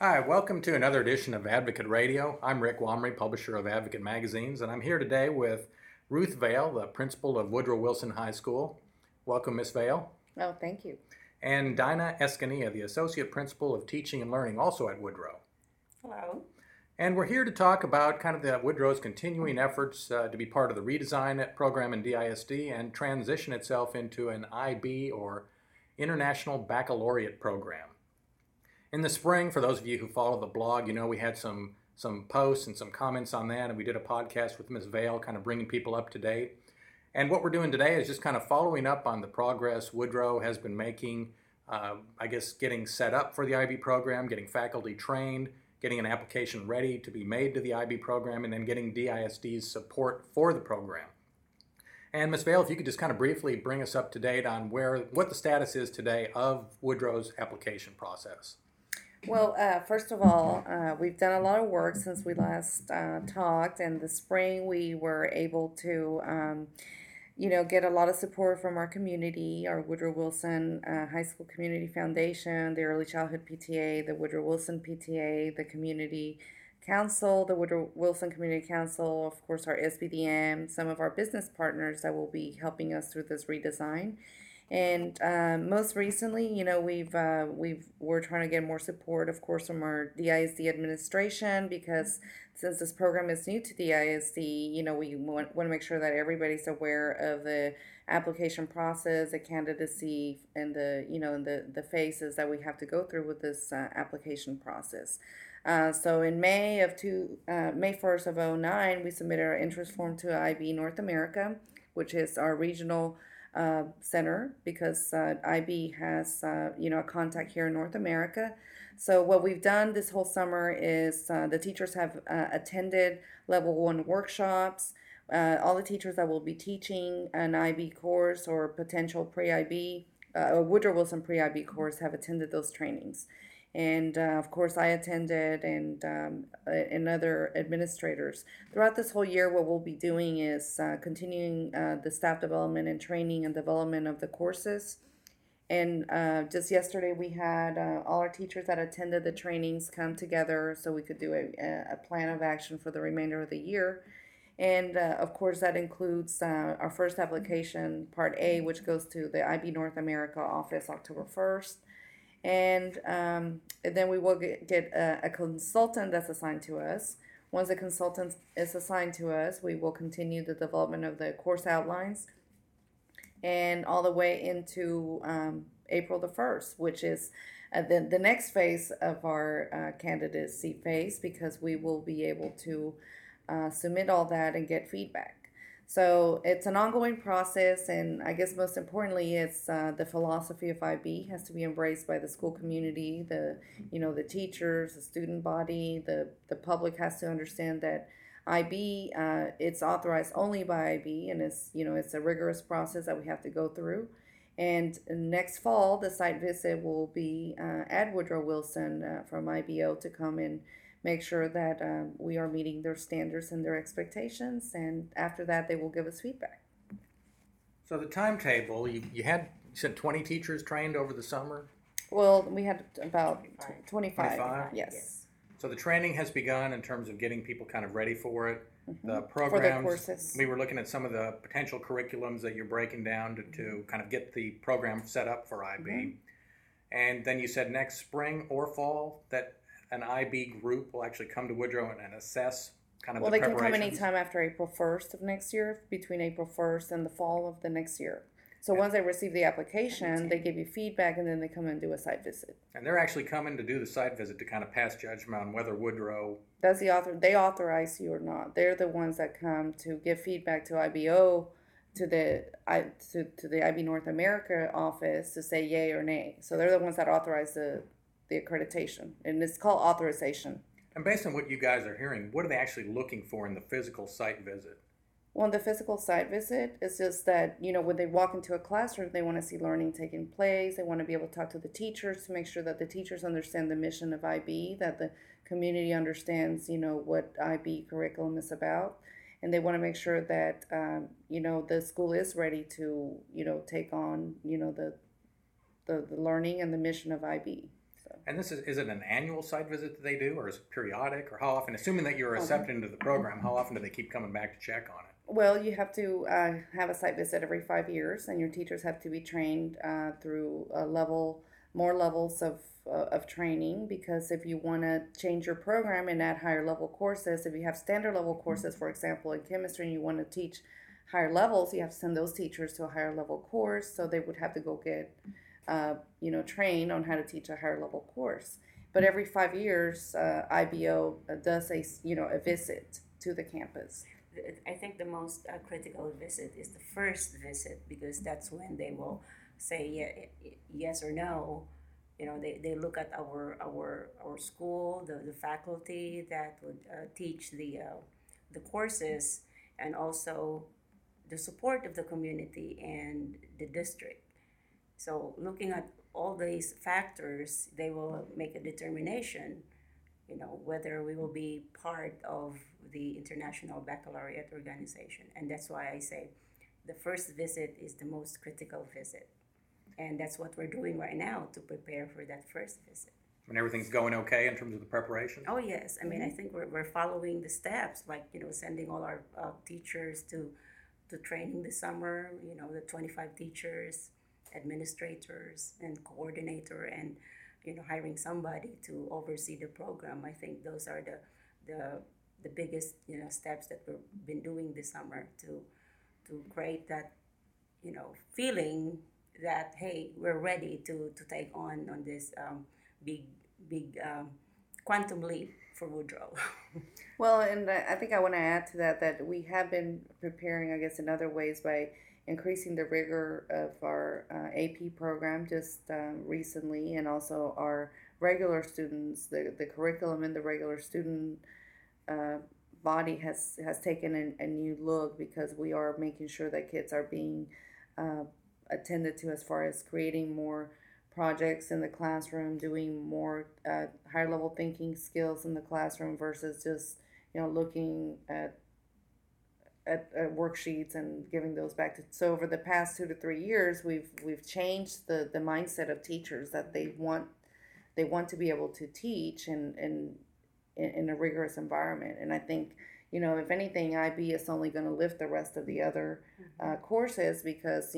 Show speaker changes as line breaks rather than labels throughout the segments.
Hi, welcome to another edition of Advocate Radio. I'm Rick Wamry, publisher of Advocate Magazines, and I'm here today with Ruth Vale, the principal of Woodrow Wilson High School. Welcome, Miss Vale.
Oh, thank you.
And Dinah Escanilla, the associate principal of teaching and learning, also at Woodrow.
Hello.
And we're here to talk about kind of the Woodrow's continuing efforts to be part of the redesign program in DISD and transition itself into an IB or International Baccalaureate program. In the spring, for those of you who follow the blog, you know we had some posts and some comments on that, and we did a podcast with Ms. Vale, kind of bringing people up to date. And what we're doing today is just kind of following up on the progress Woodrow has been making, getting set up for the IB program, getting faculty trained, getting an application ready to be made to the IB program, and then getting DISD's support for the program. And Ms. Vale, if you could just kind of briefly bring us up to date on what the status is today of Woodrow's application process.
Well, first of all, we've done a lot of work since we last talked. In the spring, we were able to, get a lot of support from our community, our Woodrow Wilson High School Community Foundation, the Early Childhood PTA, the Woodrow Wilson PTA, the Community Council, the Woodrow Wilson Community Council, of course, our SBDM, some of our business partners that will be helping us through this redesign. And most recently, we're trying to get more support, of course, from our DISD administration, because since this program is new to DISD, we want to make sure that everybody's aware of the application process, the candidacy, and the phases that we have to go through with this application process. So in May 1st of 2009, we submitted our interest form to IB North America, which is our regional center, because IB has a contact here in North America. So what we've done this whole summer is the teachers have attended level 1 workshops. All the teachers that will be teaching an IB course or potential pre-IB, Woodrow Wilson pre-IB course, have attended those trainings. And of course I attended, and other administrators. Throughout this whole year, what we'll be doing is continuing the staff development and training and development of the courses. And just yesterday we had all our teachers that attended the trainings come together so we could do a plan of action for the remainder of the year. And of course that includes our first application, Part A, which goes to the IB North America office October 1st. And then we will get a consultant that's assigned to us. Once a consultant is assigned to us, we will continue the development of the course outlines, and all the way into April the 1st, which is the next phase of our candidacy phase, because we will be able to submit all that and get feedback. So it's an ongoing process, and I guess most importantly, it's the philosophy of IB has to be embraced by the school community, the teachers, the student body, the public has to understand that IB, it's authorized only by IB, and it's a rigorous process that we have to go through. And next fall, the site visit will be at Woodrow Wilson from IBO to come and make sure that we are meeting their standards and their expectations, and after that they will give us feedback.
So the timetable, you said 20 teachers trained over the summer?
Well, we had about 25.
25?
Yes.
So the training has begun in terms of getting people kind of ready for it.
Mm-hmm.
The programs,
for the courses.
We were looking at some of the potential curriculums that you're breaking down to kind of get the program set up for IB. Mm-hmm. And then you said next spring or fall that an IB group will actually come to Woodrow and assess kind of the preparations.
Well, they can come anytime after April 1st of next year, between April 1st and the fall of the next year. So once they receive the application, they give you feedback, and then they come and do a site visit.
And they're actually coming to do the site visit to kind of pass judgment on whether Woodrow...
They authorize you or not. They're the ones that come to give feedback to IBO, to the IB North America office to say yay or nay. So they're the ones that authorize the accreditation, and it's called authorization.
And based on what you guys are hearing, what are they actually looking for in the physical site visit?
Well, in the physical site visit, it's just that, when they walk into a classroom, they want to see learning taking place. They want to be able to talk to the teachers to make sure that the teachers understand the mission of IB, that the community understands, what IB curriculum is about. And they want to make sure that, the school is ready to, take on, the learning and the mission of IB. So.
And this is it an annual site visit that they do, or is it periodic, or how often, assuming that you're
Okay.
accepted into the program, how often do they keep coming back to check on it?
Well, you have to have a site visit every 5 years, and your teachers have to be trained through more levels of training. Because if you want to change your program and add higher level courses, if you have standard level courses, for example, in chemistry, and you want to teach higher levels, you have to send those teachers to a higher level course. So they would have to go get, trained on how to teach a higher level course. But every 5 years, IBO does a visit to the campus.
I think the most critical visit is the first visit, because that's when they will say yes or no. They look at our school, the faculty that would teach the courses, and also the support of the community and the district. So looking at all these factors, they will make a determination, whether we will be part of the International Baccalaureate Organization. And that's why I say the first visit is the most critical visit. And that's what we're doing right now to prepare for that first visit.
And everything's going okay in terms of the preparation?
Oh, yes. I mean, I think we're following the steps, like, sending all our teachers to training this summer, the 25 teachers, administrators, and coordinator, and hiring somebody to oversee the program. I think those are the biggest steps that we've been doing this summer to create that feeling that, hey, we're ready to take on this big quantum leap for Woodrow.
Well, and I think I want to add to that we have been preparing, I guess, in other ways by increasing the rigor of our AP program just recently, and also our regular students. The curriculum in the regular student body has taken a new look, because we are making sure that kids are being attended to as far as creating more projects in the classroom, doing more higher level thinking skills in the classroom versus just looking at worksheets and giving those back to. So over the past 2 to 3 years, we've changed the mindset of teachers, that they want to be able to teach in a rigorous environment. And I think, if anything, IB is only going to lift the rest of the other courses, because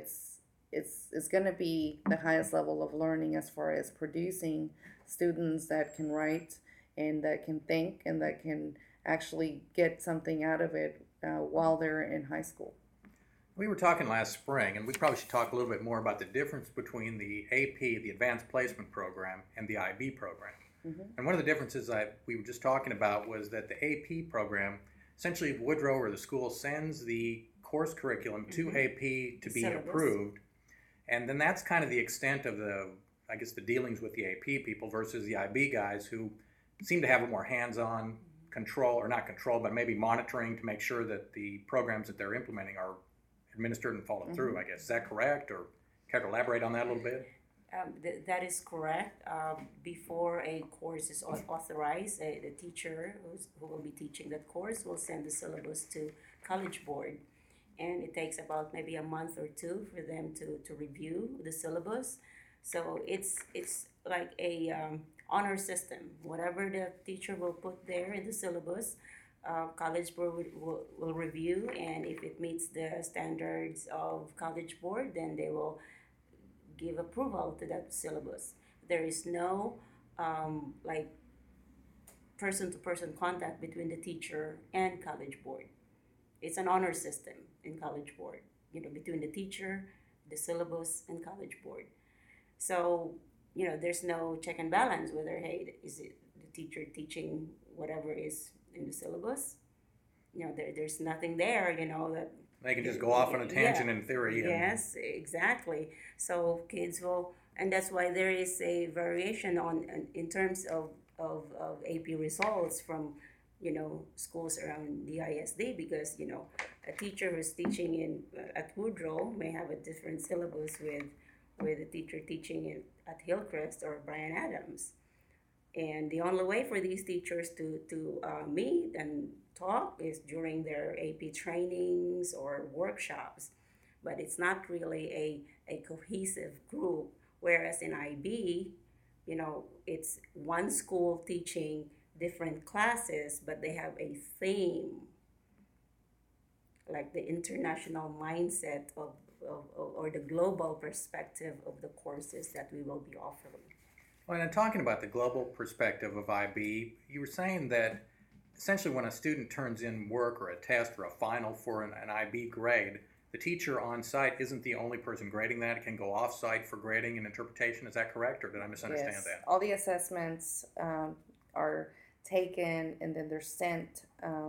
it's going to be the highest level of learning as far as producing students that can write and that can think and that can actually get something out of it while they're in high school.
We were talking last spring, and we probably should talk a little bit more about the difference between the AP, the Advanced Placement Program, and the IB program. Mm-hmm. And one of the differences we were just talking about was that the AP program, essentially Woodrow or the school sends the course curriculum to AP to be approved, and then that's kind of the extent of the dealings with the AP people versus the IB guys, who seem to have a more hands-on control, or not control, but maybe monitoring to make sure that the programs that they're implementing are administered and followed through, I guess. Is that correct? Or care to elaborate on that a little bit?
That is correct. Before a course is authorized, the teacher who will be teaching that course will send the syllabus to College Board. And it takes about maybe a month or two for them to review the syllabus. So it's like a honor system. Whatever the teacher will put there in the syllabus, College Board will review, and if it meets the standards of College Board, then they will give approval to that syllabus. There is no person-to-person contact between the teacher and College Board. It's an honor system in College Board, between the teacher, the syllabus, and College Board. So, there's no check and balance whether, hey, is it the teacher teaching whatever is in the syllabus? There's nothing there, that
they can just go off on a tangent in theory.
Yes, exactly. So kids will, and that's why there is a variation in terms of AP results from, schools around the ISD, because, a teacher who's teaching at Woodrow may have a different syllabus with a teacher teaching at Hillcrest or Bryan Adams. And the only way for these teachers to meet and talk is during their AP trainings or workshops. But it's not really a cohesive group. Whereas in IB, it's one school teaching different classes, but they have a theme, like the international mindset or the global perspective of the courses that we will be offering.
Well, and talking about the global perspective of IB, you were saying that essentially when a student turns in work or a test or a final for an IB grade, the teacher on site isn't the only person grading that. It can go off site for grading and interpretation. Is that correct, or did I misunderstand
Yes.
that?
All the assessments are taken and then they're sent,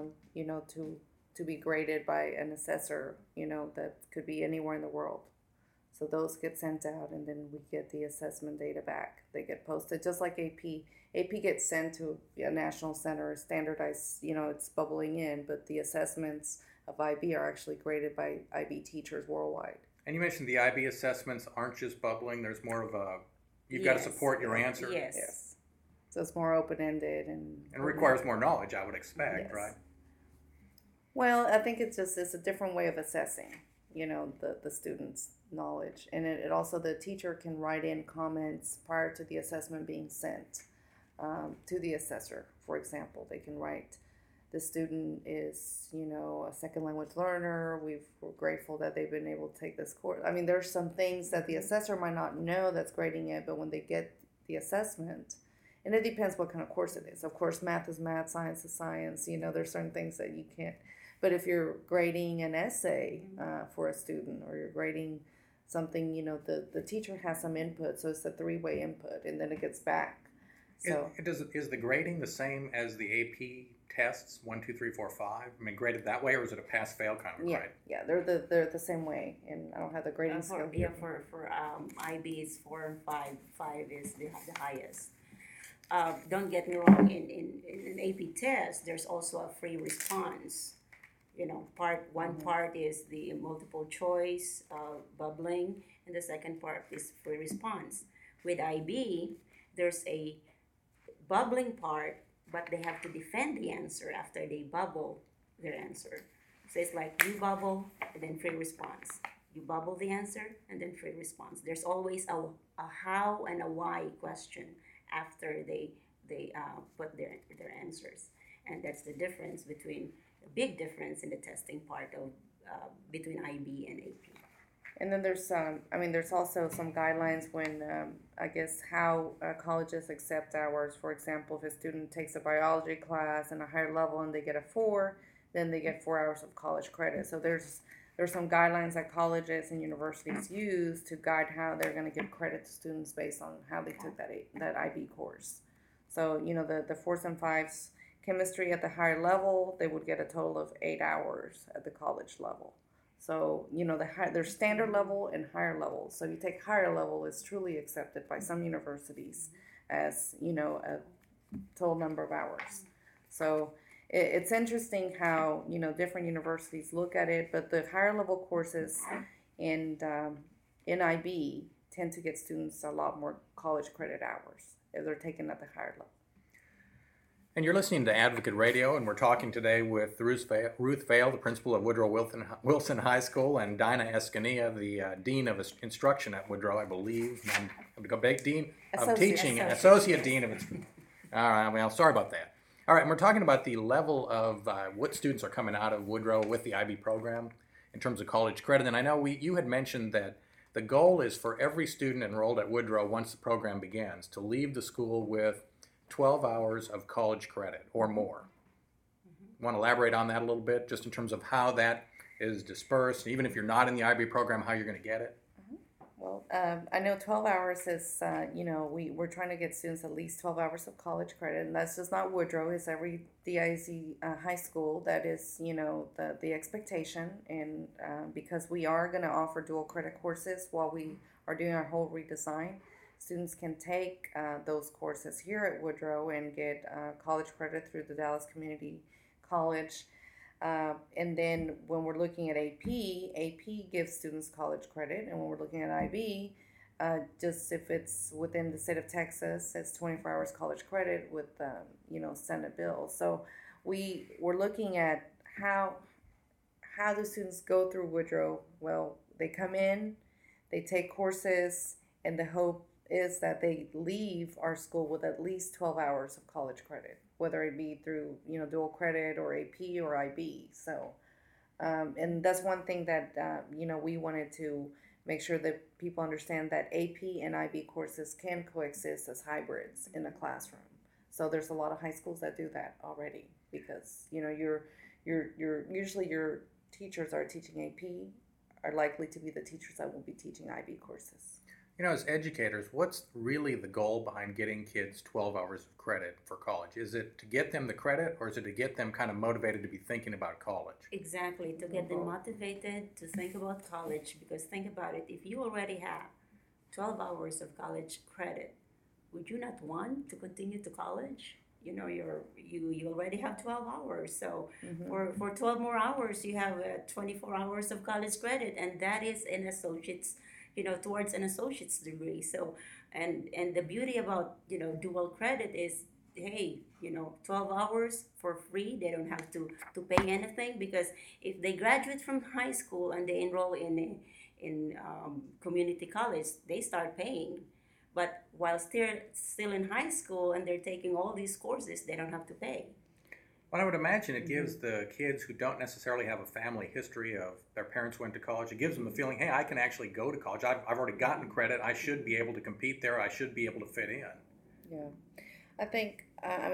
to be graded by an assessor, that could be anywhere in the world. So those get sent out, and then we get the assessment data back. They get posted just like AP. AP gets sent to a national center, standardized. It's bubbling in, but the assessments of IB are actually graded by IB teachers worldwide.
And you mentioned the IB assessments aren't just bubbling. There's more of you've got to support your answer.
Yes.
So it's more open-ended and
it requires more knowledge, I would expect,
yes.
Right?
Well, I think it's a different way of assessing, the student's knowledge. And it also, the teacher can write in comments prior to the assessment being sent to the assessor. For example, they can write, the student is, a second language learner. We're grateful that they've been able to take this course. I mean, there's some things that the assessor might not know that's grading it, but when they get the assessment, and it depends what kind of course it is. Of course, math is math, science is science. There's certain things that you can't. But if you're grading an essay for a student, or you're grading something, the teacher has some input. So it's a three-way input, and then it gets back. So
is the grading the same as the AP tests 1, 2, 3, 4, 5? I mean, graded that way, or is it a pass-fail kind of grade?
Yeah, they're the same way, and I don't have the grading scale here.
For IB is 4 and 5. 5 is the highest. Don't get me wrong. In an AP test, there's also a free response. Part is the multiple choice bubbling, and the second part is free response. With IB, there's a bubbling part, but they have to defend the answer after they bubble their answer. So it's like you bubble and then free response. You bubble the answer and then free response. There's always a how and a why question after they put their answers, and that's the difference between. A big difference in the testing part of between IB and AP.
And then there's also some guidelines when I guess how colleges accept hours. For example, if a student takes a biology class in a higher level and they get a 4, then they get 4 hours of college credit. So there's some guidelines that colleges and universities use to guide how they're going to give credit to students based on how they took that IB course. So the 4s and 5s. Chemistry at the higher level, they would get a total of 8 hours at the college level. So, there's standard level and higher level. So you take higher level, it's truly accepted by some universities as, a total number of hours. So it's interesting how, different universities look at it, but the higher level courses in IB tend to get students a lot more college credit hours if they're taken at the higher level.
And you're listening to Advocate Radio, and we're talking today with Ruth Vale, the principal of Woodrow Wilson High School, and Dinah Escanilla, the Dean of Instruction at Woodrow, I believe. Dean of Teaching, Associate Dean of Instruction. All right, well, sorry about that. All right, and we're talking about the level of what students are coming out of Woodrow with the IB program in terms of college credit. And I know you had mentioned that the goal is for every student enrolled at Woodrow, once the program begins, to leave the school with 12 hours of college credit or more. Want to elaborate on that a little bit, just in terms of how that is dispersed, even if you're not in the IB program, how you're going to get it?
Well, I know 12 hours is, we're trying to get students at least 12 hours of college credit, and that's just not Woodrow, it's every DISD high school. That is, the expectation, and because we are going to offer dual credit courses while we are doing our whole redesign, students can take those courses here at Woodrow and get college credit through the Dallas Community College. And then when we're looking at AP gives students college credit. And when we're looking at IB, just if it's within the state of Texas, it's 24 hours college credit with, Senate bills. So we're looking at how do students go through Woodrow. Well, they come in, they take courses, and the hope is that they leave our school with at least 12 hours of college credit, whether it be through, dual credit or AP or IB. So, and that's one thing that, we wanted to make sure that people understand that AP and IB courses can coexist as hybrids in a classroom. So there's a lot of high schools that do that already because, you're usually your teachers are teaching AP are likely to be the teachers that will be teaching IB courses.
As educators, what's really the goal behind getting kids 12 hours of credit for college? Is it to get them the credit, or is it to get them kind of motivated to be thinking about college?
Exactly, to get them motivated to think about college. Because think about it, if you already have 12 hours of college credit, would you not want to continue to college? You already have 12 hours, so for 12 more hours you have 24 hours of college credit, and that is an associate's, towards an associate's degree. So and the beauty about dual credit is, hey, 12 hours for free. They don't have to pay anything, because if they graduate from high school and they enroll in community college, they start paying. But while still in high school and they're taking all these courses, they don't have to pay.
Well, I would imagine it gives the kids who don't necessarily have a family history of their parents went to college, it gives them the feeling, hey, I can actually go to college. I've already gotten credit. I should be able to compete there. I should be able to fit in.
Yeah. I think,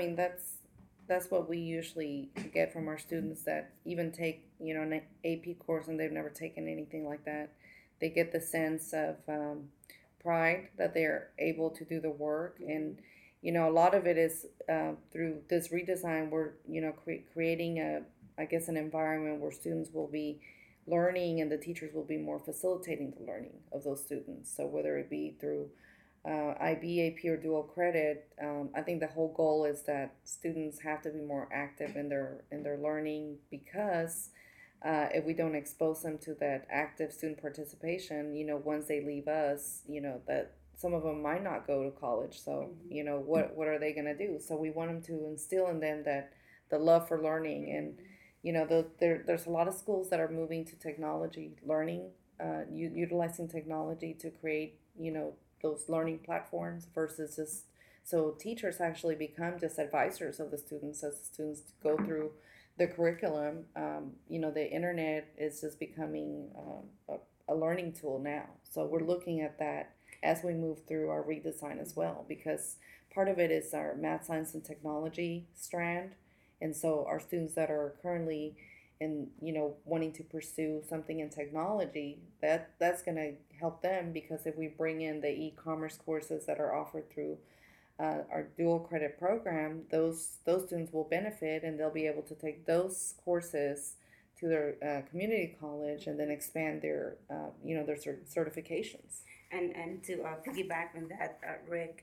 that's what we usually get from our students that even take, an AP course and they've never taken anything like that. They get the sense of pride that they're able to do the work. And a lot of it is through this redesign. We're creating an environment where students will be learning and the teachers will be more facilitating the learning of those students. So whether it be through IB, AP, or dual credit, I think the whole goal is that students have to be more active in their learning, because if we don't expose them to that active student participation, once they leave us, that some of them might not go to college. So, what are they going to do? So we want them to instill in them that the love for learning. And, there's a lot of schools that are moving to technology learning, utilizing technology to create, those learning platforms versus just, so teachers actually become just advisors of the students as the students go through the curriculum. The internet is just becoming a learning tool now. So we're looking at that as we move through our redesign as well, because part of it is our math, science, and technology strand. And so our students that are currently in, wanting to pursue something in technology, that's going to help them, because if we bring in the e-commerce courses that are offered through our dual credit program, those students will benefit, and they'll be able to take those courses to their community college and then expand their their certifications.
And to piggyback on that, Rick,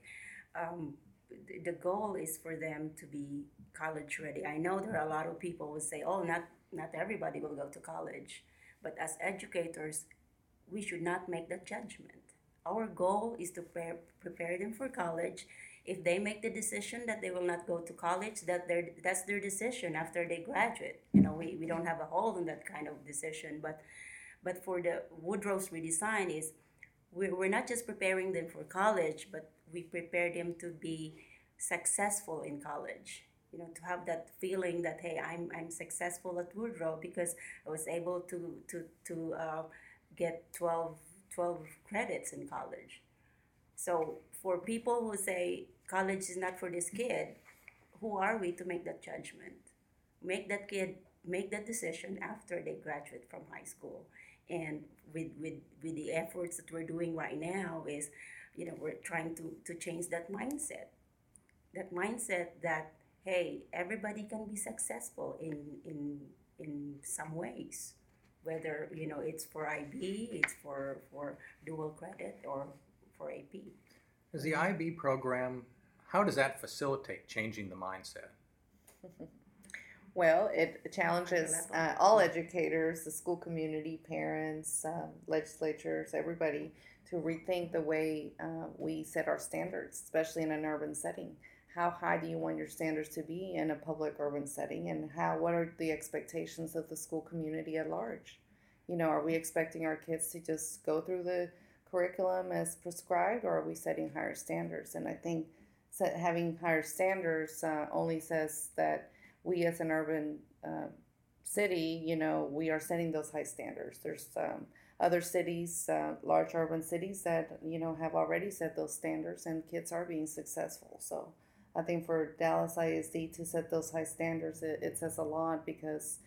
the goal is for them to be college ready. I know there are a lot of people who say, oh, not everybody will go to college, but as educators, we should not make that judgment. Our goal is to prepare them for college. If they make the decision that they will not go to college, that's their decision after they graduate. We don't have a hold on that kind of decision. But for the Woodrow's redesign is, we're not just preparing them for college, but we prepare them to be successful in college. To have that feeling that, hey, I'm successful at Woodrow because I was able to get 12 credits in college. So for people who say college is not for this kid, who are we to make that judgment? Make that kid make that decision after they graduate from high school. And with the efforts that we're doing right now is, we're trying to change that mindset. That mindset that, hey, everybody can be successful in some ways, whether it's for IB, it's for dual credit, or for AP.
Is the IB program, how does that facilitate changing the mindset?
Well, it challenges all educators, the school community, parents, legislatures, everybody, to rethink the way we set our standards, especially in an urban setting. How high do you want your standards to be in a public urban setting, and what are the expectations of the school community at large? Are we expecting our kids to just go through the curriculum as prescribed, or are we setting higher standards? And I think having higher standards only says that we as an urban city, we are setting those high standards. There's other cities, large urban cities that, have already set those standards and kids are being successful. So I think for Dallas ISD to set those high standards, it says a lot because,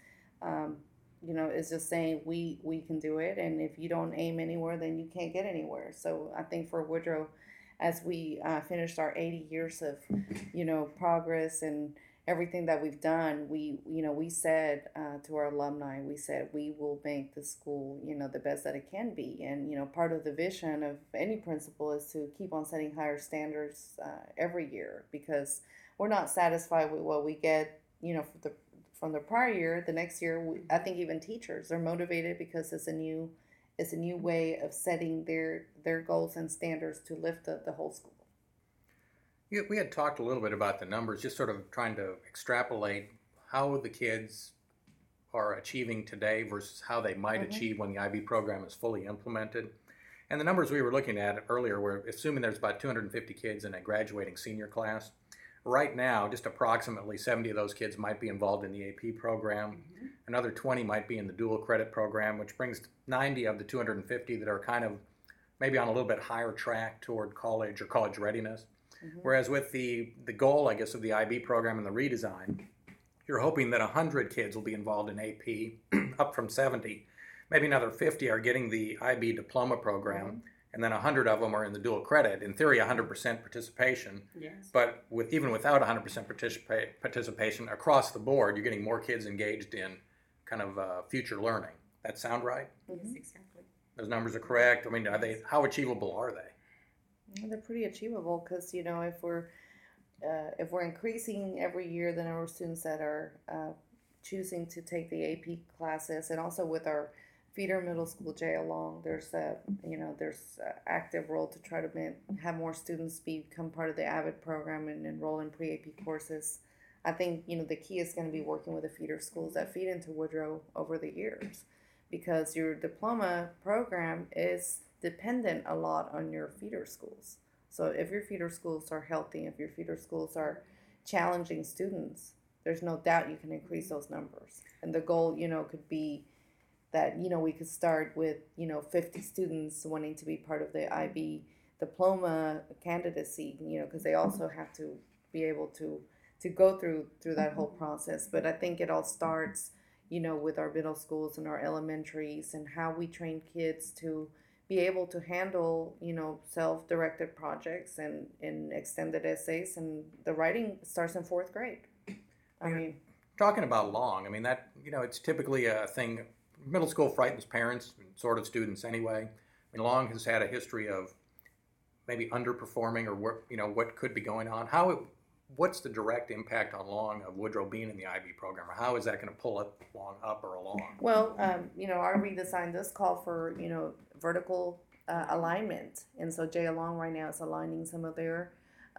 it's just saying we can do it. And if you don't aim anywhere, then you can't get anywhere. So I think for Woodrow, as we finished our 80 years of, progress and everything that we've done, we said to our alumni, we said we will make the school, the best that it can be. And, part of the vision of any principal is to keep on setting higher standards every year, because we're not satisfied with what we get, from the prior year. The next year, I think even teachers are motivated because it's a new way of setting their goals and standards to lift the whole school.
Yeah, we had talked a little bit about the numbers, just sort of trying to extrapolate how the kids are achieving today versus how they might achieve when the IB program is fully implemented. And the numbers we were looking at earlier were assuming there's about 250 kids in a graduating senior class. Right now, just approximately 70 of those kids might be involved in the AP program. Another 20 might be in the dual credit program, which brings 90 of the 250 that are kind of maybe on a little bit higher track toward college or college readiness. Whereas with the goal, I guess, of the IB program and the redesign, you're hoping that 100 kids will be involved in AP, up from 70. Maybe another 50 are getting the IB diploma program, and then 100 of them are in the dual credit. In theory, 100% participation.
Yes.
But even without 100% participation across the board, you're getting more kids engaged in kind of future learning. That sound right?
Yes, exactly.
Those numbers are correct. I mean, how achievable are they?
They're pretty achievable because, if we're increasing every year the number of students that are choosing to take the AP classes, and also with our feeder middle school J Along, there's active role to try to have more students become part of the AVID program and enroll in pre-AP courses. I think, the key is going to be working with the feeder schools that feed into Woodrow over the years, because your diploma program is dependent a lot on your feeder schools. So if your feeder schools are healthy, if your feeder schools are challenging students, there's no doubt you can increase those numbers. And the goal, could be that, we could start with, 50 students wanting to be part of the IB diploma candidacy, because they also have to be able to go through that whole process. But I think it all starts, with our middle schools and our elementaries, and how we train kids to be able to handle, self-directed projects and extended essays. And the writing starts in 4th grade. I mean,
talking about Long, I mean, that, it's typically a thing. Middle school frightens parents and sort of students anyway. I mean, Long has had a history of maybe underperforming or what could be going on. What's the direct impact on Long of Woodrow being in the IB program, or how is that going to pull it Long up or along?
Well, our redesign does call for, vertical alignment. And so J Along right now is aligning some of their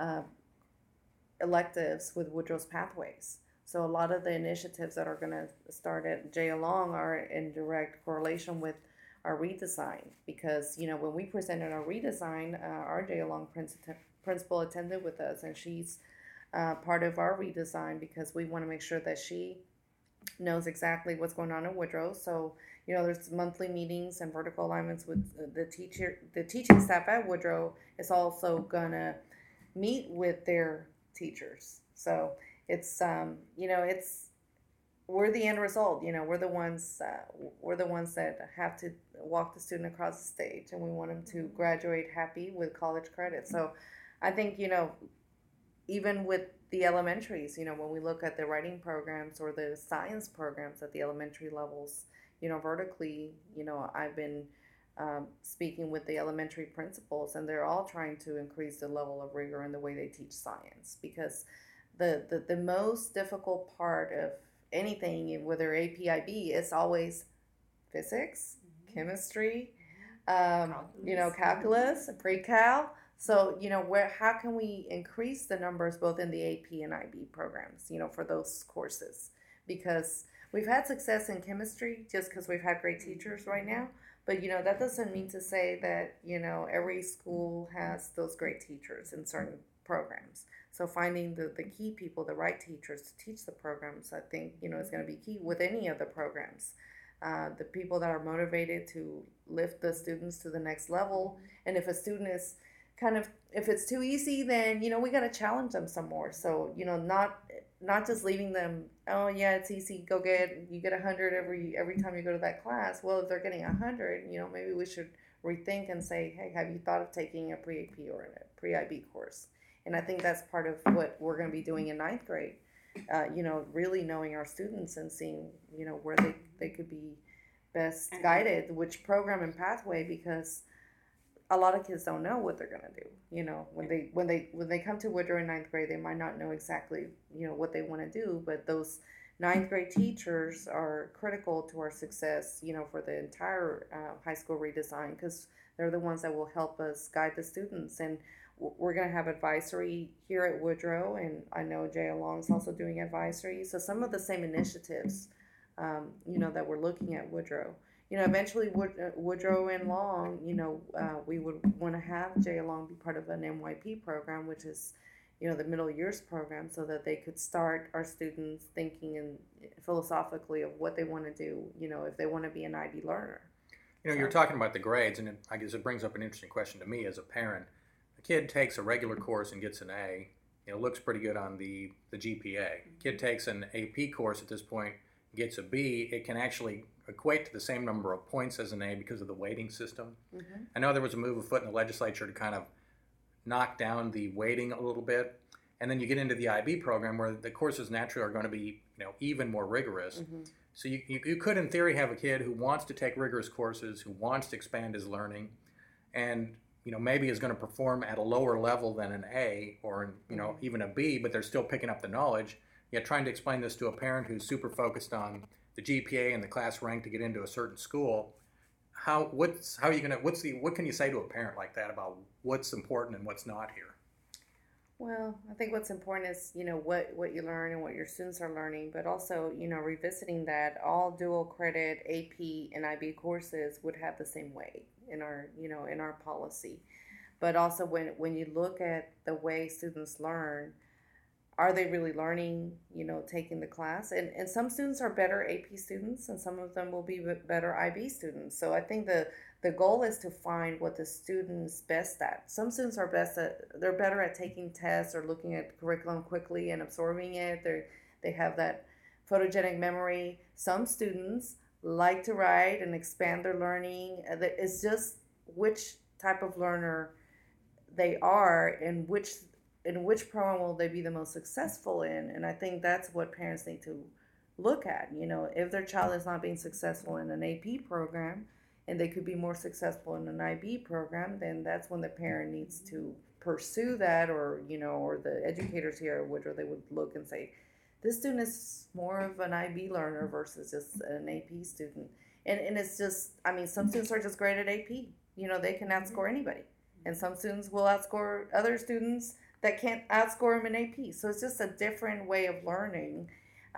electives with Woodrow's pathways. So a lot of the initiatives that are going to start at J Along are in direct correlation with our redesign, because, when we presented our redesign, our J Along principal attended with us, and she's part of our redesign because we want to make sure that she knows exactly what's going on in Woodrow. So, there's monthly meetings and vertical alignments with the teaching staff at Woodrow is also gonna meet with their teachers. So it's we're the end result. We're the ones that have to walk the student across the stage, and we want them to graduate happy with college credit. So I think, even with the elementaries, when we look at the writing programs or the science programs at the elementary levels, vertically, I've been speaking with the elementary principals, and they're all trying to increase the level of rigor in the way they teach science, because the most difficult part of anything, whether AP, IB, is always physics, chemistry, calculus, pre-cal. So, how can we increase the numbers both in the AP and IB programs, for those courses? Because we've had success in chemistry just because we've had great teachers right now, But that doesn't mean to say that every school has those great teachers in certain programs. So finding the key people, the right teachers to teach the programs, I think is going to be key with any of the programs. The people that are motivated to lift the students to the next level, and if a student is if it's too easy, then we got to challenge them some more. So not just leaving them, oh yeah, it's easy, you get 100 every time you go to that class. Well, if they're getting 100, maybe we should rethink and say, hey, have you thought of taking a pre-AP or a pre-IB course? And I think that's part of what we're going to be doing in ninth grade. Really knowing our students and seeing where they could be best guided, which program and pathway, because a lot of kids don't know what they're gonna do. When they come to Woodrow in ninth grade, they might not know exactly what they want to do. But those ninth grade teachers are critical to our success. For the entire high school redesign, because they're the ones that will help us guide the students. And we're gonna have advisory here at Woodrow, and I know Jay Long's also doing advisory. So some of the same initiatives, that we're looking at Woodrow. Eventually Woodrow and Long, we would want to have Jay Long be part of an MYP program, which is, the middle years program, so that they could start our students thinking and philosophically of what they want to do, if they want to be an IB learner.
You're talking about the grades, and I guess it brings up an interesting question to me as a parent. A kid takes a regular course and gets an A, looks pretty good on the GPA. Kid takes an AP course at this point, gets a B, it can actually equate to the same number of points as an A because of the weighting system. Mm-hmm. I know there was a move afoot in the legislature to kind of knock down the weighting a little bit, and then you get into the IB program where the courses naturally are going to be even more rigorous. Mm-hmm. So you could in theory have a kid who wants to take rigorous courses, who wants to expand his learning, and maybe is going to perform at a lower level than an A or even a B, but they're still picking up the knowledge. Yet trying to explain this to a parent who's super focused on the GPA and the class rank to get into a certain school, what can you say to a parent like that about what's important and what's not here?
Well, I think what's important is what you learn and what your students are learning, but also revisiting that all dual credit AP and IB courses would have the same weight in our policy. But also when you look at the way students learn, are they really learning, taking the class? And some students are better AP students, and some of them will be better IB students. So I think the goal is to find what the student's best at. Some students are they're better at taking tests or looking at curriculum quickly and absorbing it. They have that photogenic memory. Some students like to write and expand their learning. It's just which type of learner they are and in which program will they be the most successful in. And I think that's what parents need to look at. If their child is not being successful in an AP program and they could be more successful in an IB program, then that's when the parent needs to pursue that, or the educators here at Woodrow, they would look and say, this student is more of an IB learner versus just an AP student. And it's just, some students are just great at AP. They can outscore anybody. And some students will outscore other students that can't outscore them in AP. So it's just a different way of learning.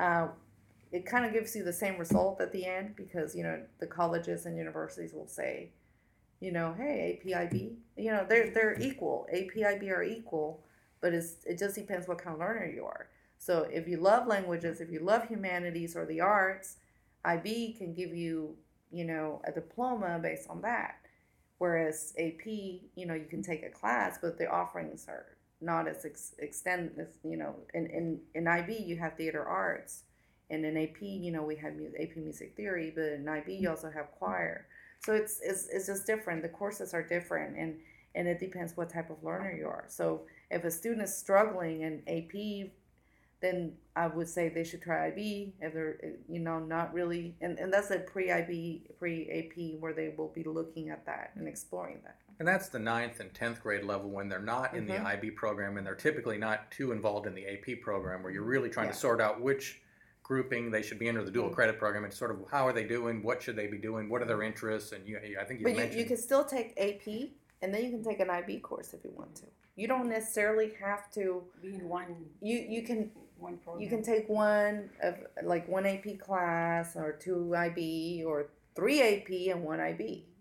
It kind of gives you the same result at the end, because, the colleges and universities will say, hey, AP, IB, they're equal. AP, IB are equal, but it just depends what kind of learner you are. So if you love languages, if you love humanities or the arts, IB can give you, a diploma based on that. Whereas AP, you can take a class, but the offerings are not as extended as, in IB you have theater arts, and in AP, we have AP music theory, but in IB you also have choir. So it's just different. The courses are different, and it depends what type of learner you are. So if a student is struggling in AP, then I would say they should try IB. If they're, not really, and that's a pre-IB, pre-AP, where they will be looking at that and exploring that.
And that's the 9th and 10th grade level when they're not in the IB program, and they're typically not too involved in the AP program, where you're really trying to sort out which grouping they should be in, or the dual credit program, and sort of how are they doing, what should they be doing, what are their interests, and I think you mentioned...
you can still take AP, and then you can take an IB course if you want to. You don't necessarily have to
be in one.
You can
one program.
You can take one AP class, or 2 IB, or 3 AP and 1 IB.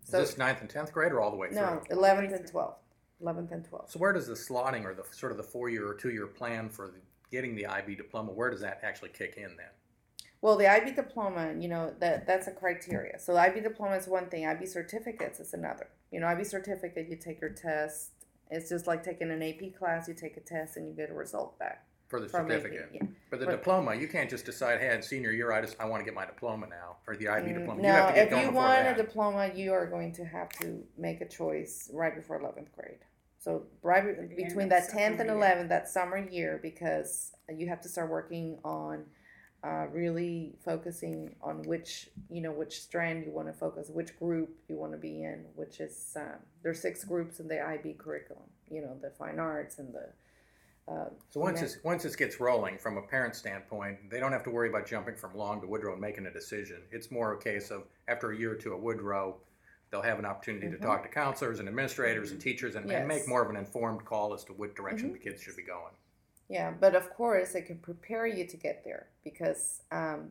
Is this 9th and 10th grade or all the way through?
No, 11th and 12th. 11th and 12th.
So where does the slotting or the sort of the 4-year or 2-year plan for getting the IB diploma, where does that actually kick in then?
Well, the IB diploma, that's a criteria. So the IB diploma is one thing. IB certificates is another. IB certificate, you take your test. It's just like taking an AP class. You take a test and you get a result back.
For the
from
certificate.
AP, yeah.
For the diploma, you can't just decide, hey, in senior year, I want to get my diploma now, or the IB diploma.
No,
You have to get
if
going
you
before
want
that.
a diploma, you are going to have to make a choice right before 11th grade. So right between that 10th and 11th, that summer year, because you have to start working on really focusing on which strand you want to focus, which group you want to be in, which is there's 6 groups in the IB curriculum. The fine arts and the
So once this gets rolling, from a parent standpoint, they don't have to worry about jumping from Long to Woodrow and making a decision. It's more a case of after a year or two at Woodrow, they'll have an opportunity to talk to counselors and administrators and teachers and make more of an informed call as to what direction the kids should be going.
Yeah, but of course it can prepare you to get there because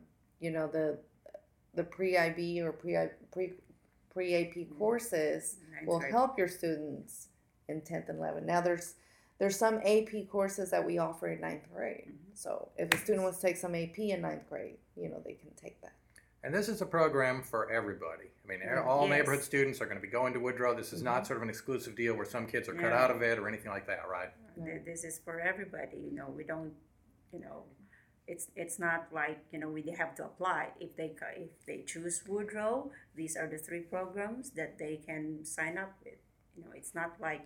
the pre-IB or pre-AP courses will help your students in 10th and 11th. Now there's some AP courses that we offer in 9th grade. So if a student wants to take some AP in 9th grade, they can take that.
And this is a program for everybody. I mean, all neighborhood students are going to be going to Woodrow. This is not sort of an exclusive deal where some kids are cut out of it or anything like that, right?
This is for everybody. We don't, it's not like we have to apply. If they choose Woodrow, these are the 3 programs that they can sign up with. It's not like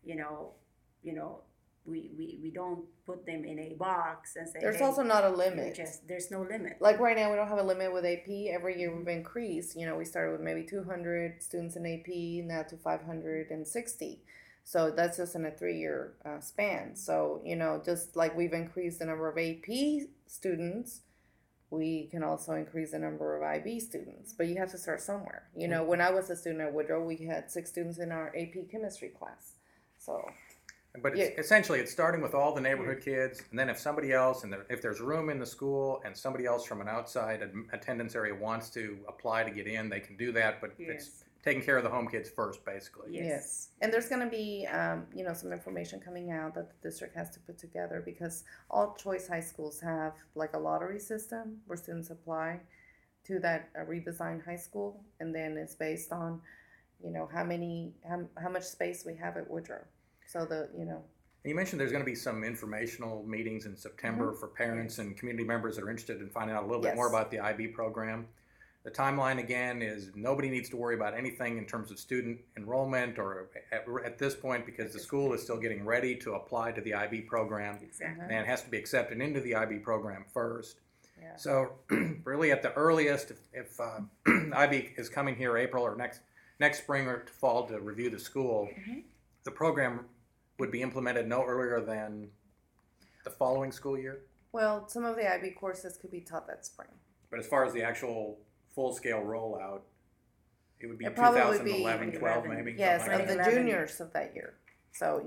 we don't put them in a box and say
there's also not a limit.
There's no limit.
Like right now we don't have a limit with AP. Every year we've increased. We started with maybe 200 students in AP, now to 560. So that's just in a 3-year span. So just like we've increased the number of AP students, we can also increase the number of IB students. But you have to start somewhere. When I was a student at Woodrow, we had 6 students in our AP chemistry class. So.
But essentially, it's starting with all the neighborhood kids, and then if somebody else, and if there's room in the school, and somebody else from an outside attendance area wants to apply to get in, they can do that. But it's taking care of the home kids first, basically.
Yes. And there's going to be, some information coming out that the district has to put together because all choice high schools have like a lottery system where students apply to that redesigned high school, and then it's based on, how much space we have at Woodrow. So
And you mentioned there's going to be some informational meetings in September for parents and community members that are interested in finding out a little bit more about the IB program. The timeline again is nobody needs to worry about anything in terms of student enrollment or at this point because the school is still getting ready to apply to the IB program.
Exactly.
And it has to be accepted into the IB program first.
Yeah.
So really at the earliest, if IB is coming here April or next spring or fall to review the school, the program would be implemented no earlier than the following school year?
Well, some of the IB courses could be taught that spring.
But as far as the actual full-scale rollout, it would be
It probably
2011, 12 maybe?
Yes,
something
of
like
the
that.
juniors of that year. So,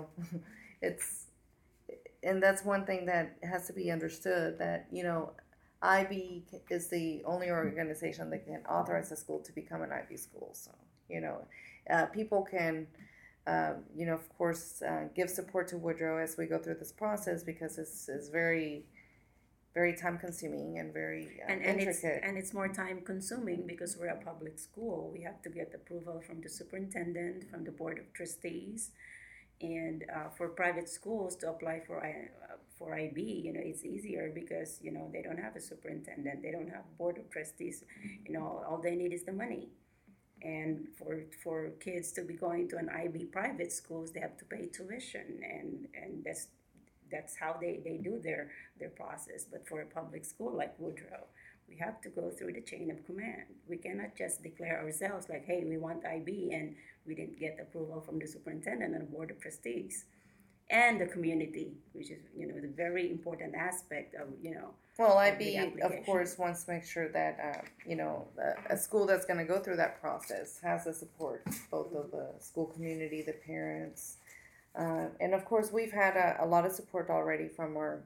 and that's one thing that has to be understood that, IB is the only organization that can authorize a school to become an IB school. So, people can, of course, give support to Woodrow as we go through this process because it's very, very time consuming and very intricate.
It's more time consuming because we're a public school. We have to get approval from the superintendent, from the board of trustees, and for private schools to apply for IB, it's easier because they don't have a superintendent, they don't have board of trustees. All they need is the money. And for kids to be going to an IB private schools, they have to pay tuition, and that's how they do their process. But for a public school like Woodrow, we have to go through the chain of command. We cannot just declare ourselves like, hey, we want IB, and we didn't get approval from the superintendent and the board of trustees. And the community, which is, the very important aspect of,
Well, IB, of course, wants to make sure that, a school that's going to go through that process has the support, both of the school community, the parents. And of course, we've had a lot of support already from our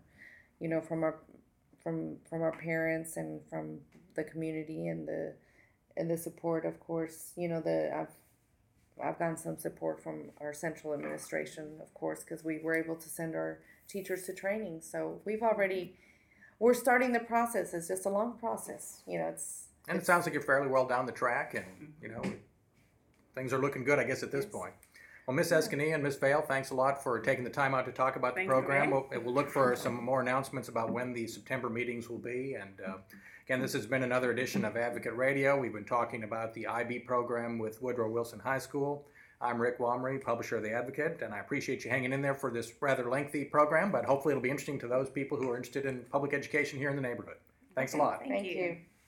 parents and from the community and the support, of course. I've I've gotten some support from our central administration, of course, because we were able to send our teachers to training. So we're starting the process. It's just a long process.
And it sounds like you're fairly well down the track, and things are looking good, I guess, at this point. Well, Ms. Escanilla and Ms. Vale, thanks a lot for taking the time out to talk about the program. We'll look for some more announcements about when the September meetings will be. And again, this has been another edition of Advocate Radio. We've been talking about the IB program with Woodrow Wilson High School. I'm Rick Walmery, publisher of The Advocate, and I appreciate you hanging in there for this rather lengthy program, but hopefully it'll be interesting to those people who are interested in public education here in the neighborhood. Thanks a lot.
Thank you.